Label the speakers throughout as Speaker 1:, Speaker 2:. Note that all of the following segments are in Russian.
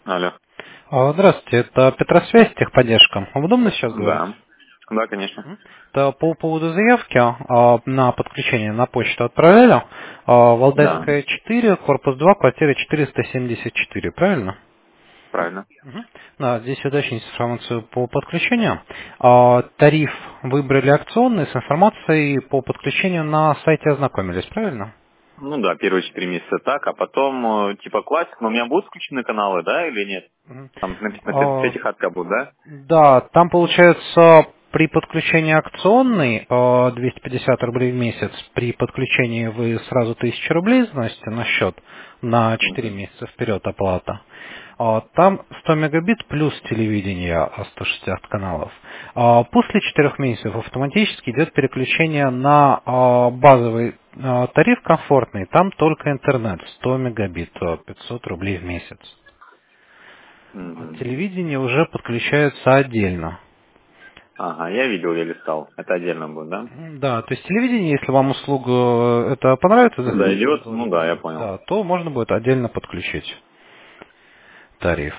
Speaker 1: Алло.
Speaker 2: Здравствуйте, это Петросвязь, техподдержка. Удобно сейчас говорить?
Speaker 1: Да. Да, конечно.
Speaker 2: Это по поводу заявки на подключение на почту отправляли.
Speaker 1: Да,
Speaker 2: Валдайская 4, корпус 2, квартира 474, правильно?
Speaker 1: правильно.
Speaker 2: Да, здесь уточнить информацию по подключению. Тариф выбрали акционный, с информацией по подключению на сайте ознакомились, правильно?
Speaker 1: Ну да, первые 4 месяца так, а потом типа классик, но у меня будут включены каналы, да, или нет?
Speaker 2: Мгм.
Speaker 1: Там написано
Speaker 2: А,
Speaker 1: пятихатка будет, да?
Speaker 2: Да, там получается при подключении акционный 250 рублей в месяц, при подключении вы сразу 1000 рублей заносите на счет на 4
Speaker 1: Угу.
Speaker 2: месяца вперед оплата. Там 100 мегабит плюс телевидение 160 каналов. После 4 месяцев автоматически идет переключение на базовый тариф комфортный, там только интернет 100 мегабит, 500 рублей в месяц.
Speaker 1: Угу.
Speaker 2: Телевидение уже подключается отдельно.
Speaker 1: Ага, я видел, я листал. Это отдельно будет, да?
Speaker 2: Да, то есть телевидение, если вам услуга это понравится, захотите
Speaker 1: Зайдет? Ну
Speaker 2: пользоваться,
Speaker 1: да, я понял.
Speaker 2: да, то можно будет отдельно подключить тариф.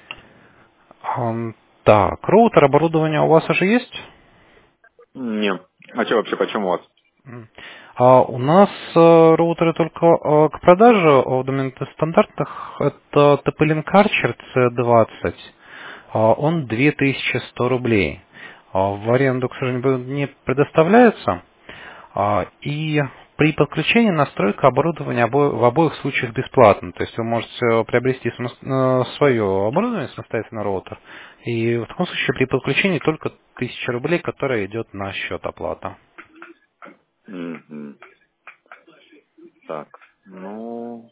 Speaker 2: Так, роутер оборудование у вас уже есть?
Speaker 1: Не. А что вообще, почему у вас?
Speaker 2: У нас роутеры только к продаже в доменных стандартах. Это TP-Link Archer C20. Он 2100 рублей. В аренду, к сожалению, не предоставляется. И при подключении настройка оборудования в обоих случаях бесплатна. То есть вы можете приобрести свое оборудование, самостоятельно роутер. И в таком случае при подключении только 1000 рублей, которая идет на счет оплата.
Speaker 1: Угу. Так, ну...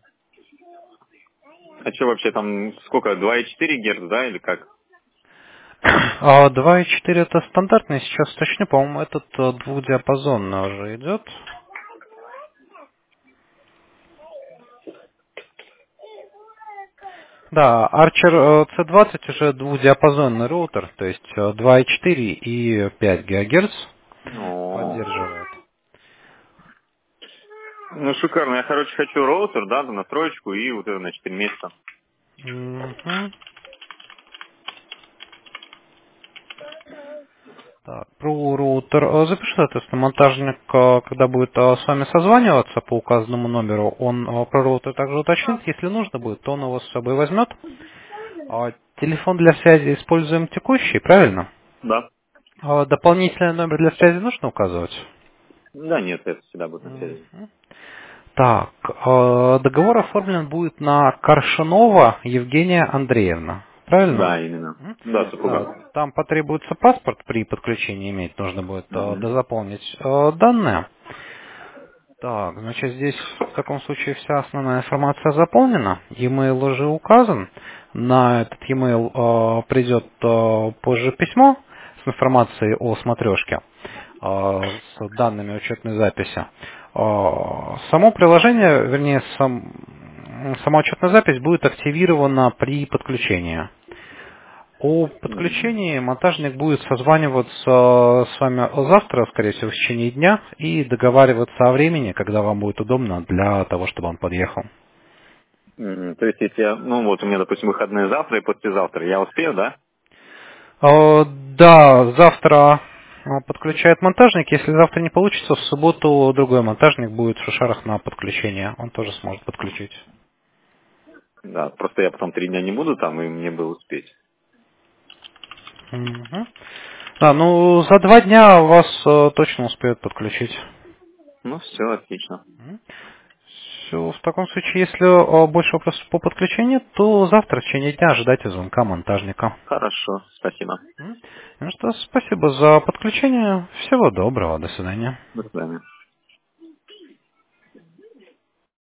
Speaker 1: А что вообще там, сколько, 2,4 Гц, да, или как?
Speaker 2: 2.4 это стандартный, сейчас точно, по-моему, этот двухдиапазонный уже идет. Да, Archer C20 уже двухдиапазонный роутер, то есть 2.4 и 5 ГГц
Speaker 1: Ну,
Speaker 2: поддерживает.
Speaker 1: ну шикарно. Я, короче, хочу роутер, да, на троечку и вот это на 4 месяца.
Speaker 2: Мгм. Так, про роутер. Запишу, соответственно, монтажник, когда будет с вами созваниваться по указанному номеру, он про роутер также уточнит. Если нужно будет, то он его с собой возьмет. Телефон для связи используем текущий, правильно?
Speaker 1: Да.
Speaker 2: Дополнительный номер для связи нужно указывать?
Speaker 1: Да, нет, это всегда будет на
Speaker 2: Мгм.
Speaker 1: связи.
Speaker 2: Так, договор оформлен будет на Коршунова Евгения Андреевна. Правильно?
Speaker 1: Да, именно. Да,
Speaker 2: Да,
Speaker 1: супруга.
Speaker 2: там потребуется паспорт при подключении иметь, нужно будет
Speaker 1: Угу.
Speaker 2: дозаполнить данные. Так, значит, здесь в таком случае вся основная информация заполнена. E-mail уже указан. На этот e-mail придет позже письмо с информацией о смотрешке, с данными учетной записи. Само приложение, вернее, сама учетная запись будет активирована при подключении. О
Speaker 1: Угу.
Speaker 2: подключении монтажник будет созваниваться с вами завтра, скорее всего, в течение дня, и договариваться о времени, когда вам будет удобно для того, чтобы он подъехал.
Speaker 1: Угу. То есть, если я, ну вот у меня, допустим, выходные завтра и послезавтра, я успею, да?
Speaker 2: Да, завтра подключает монтажник. Если завтра не получится, в субботу другой монтажник будет в Шушарах на подключение. Он тоже сможет подключить.
Speaker 1: Да, просто я потом 3 дня не буду там, и мне бы успеть.
Speaker 2: Мгм. Да, ну за 2 дня вас точно успеют подключить.
Speaker 1: Ну, все, отлично.
Speaker 2: Все, в таком случае, если больше вопросов по подключению, то завтра в течение дня ожидайте звонка монтажника.
Speaker 1: Хорошо, спасибо.
Speaker 2: Ну что, спасибо за подключение. Всего доброго. До свидания.
Speaker 1: До свидания.